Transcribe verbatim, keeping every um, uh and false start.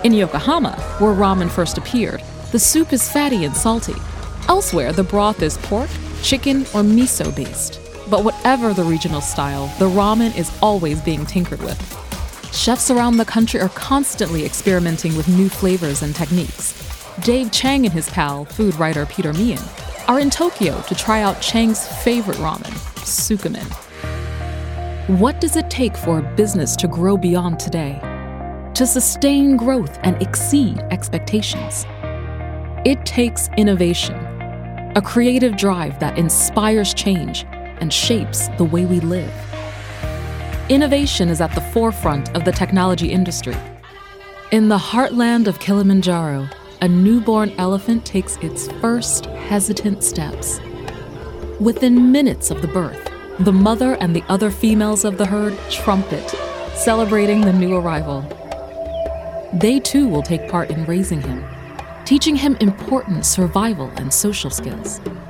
In Yokohama, where ramen first appeared, the soup is fatty and salty. Elsewhere, the broth is pork, chicken, or miso based. But whatever the regional style, the ramen is always being tinkered with. Chefs around the country are constantly experimenting with new flavors and techniques. Dave Chang and his pal, food writer Peter Meehan, are in Tokyo to try out Chang's favorite ramen, Tsukemen. What does it take for a business to grow beyond today? To sustain growth and exceed expectations? It takes innovation, a creative drive that inspires change and shapes the way we live. Innovation is at the forefront of the technology industry. In the heartland of Kilimanjaro, a newborn elephant takes its first hesitant steps. Within minutes of the birth, the mother and the other females of the herd trumpet, celebrating the new arrival. They too will take part in raising him, teaching him important survival and social skills.